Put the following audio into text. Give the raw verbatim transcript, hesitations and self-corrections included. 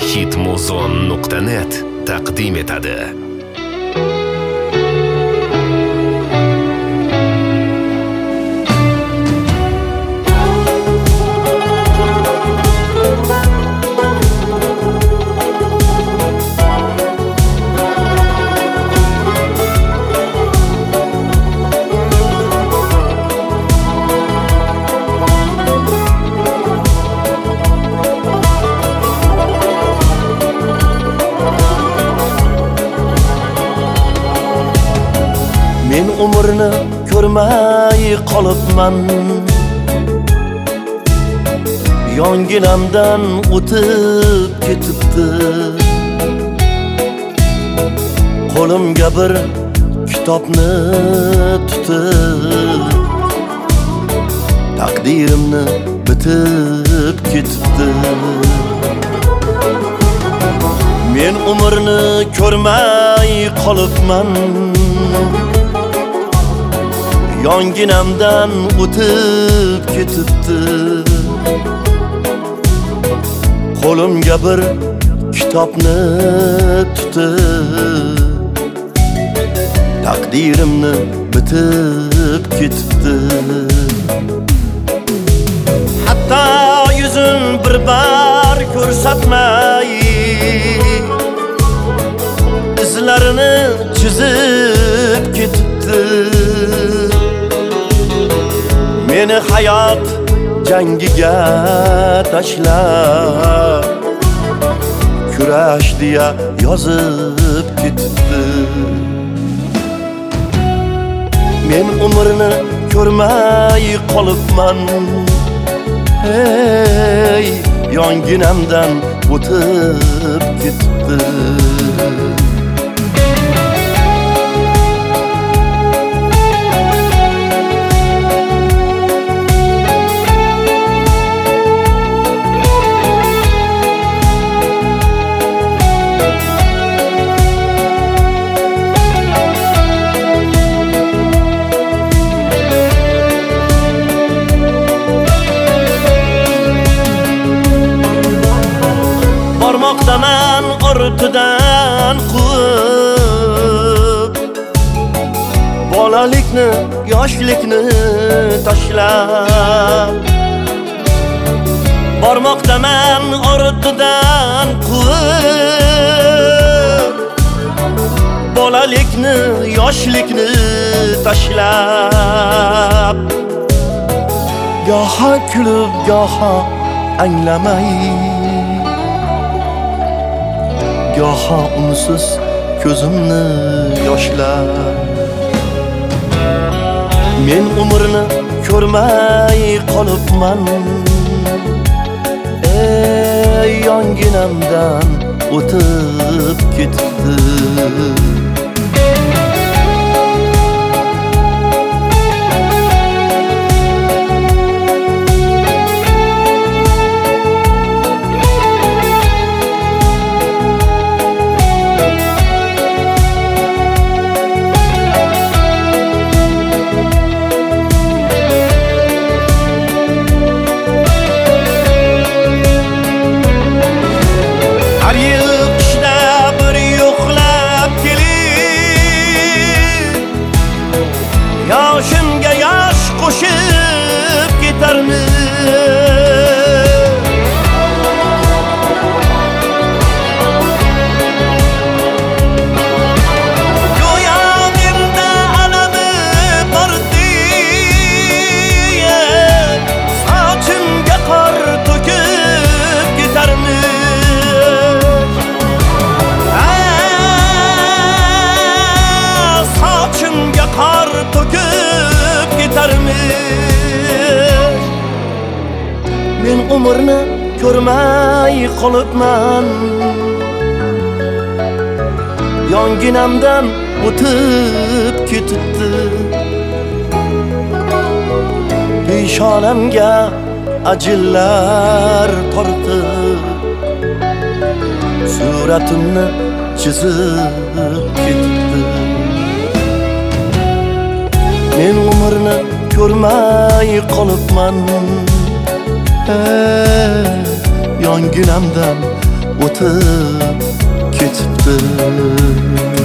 hitmuzon nuqta net taqdim etadi. Men umrni ko'rmay qolibman, yonginamdan o'tib ketibdi. Qo'limga bir kitobni tutib, taqdirimni bitib ketibdi. Men umrni ko'rmay qolibman, yonginamdan o'tib ketibdi. Qo'limga bir kitobni tutib, taqdirimni bitib ketibdi. Hatto yuzin bir bar ko'rsatmay, izlarini chizib ketibdi. Meni hayot jangiga tashlab, kurash deya yozib ketibdi. Men umrni ko'rmay qolibman, hey, yonginamdan o'tib ketibdi. Barmoqdaman ortidan quvib, bolalikni, yoshlikni tashlab. Barmoqdaman ortidan quvib, bolalikni, yoshlikni tashlab. Goho kulib, goho anglamay, goho unsiz ko'zimni yoshlab. Men umrni ko'rmay qolibman, ey, yonginamdan o'tib ketibdi. Har yil qishda bir yo'qlab kelib, yoshimga yosh qo'shib ketarmiz. Go'yo menda alami bordi, sochimga qor to'kib ketarmiz. Qor to'kib ketarmiz. Men umrni ko'rmay qolibman, yonginamdan o'tib ketibdi. Peshonamga ajillar tortib, suratimni chizib ketibdi. Men umrni ko'rmay qolibman, yonginamdan o'tib ketibdi.